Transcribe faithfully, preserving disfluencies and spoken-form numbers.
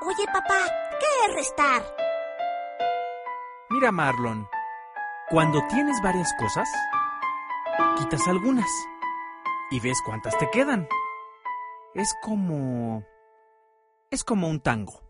Oye, papá, ¿qué es restar? Mira, Marlon, cuando tienes varias cosas, quitas algunas y ves cuántas te quedan. Es como... es como un tango.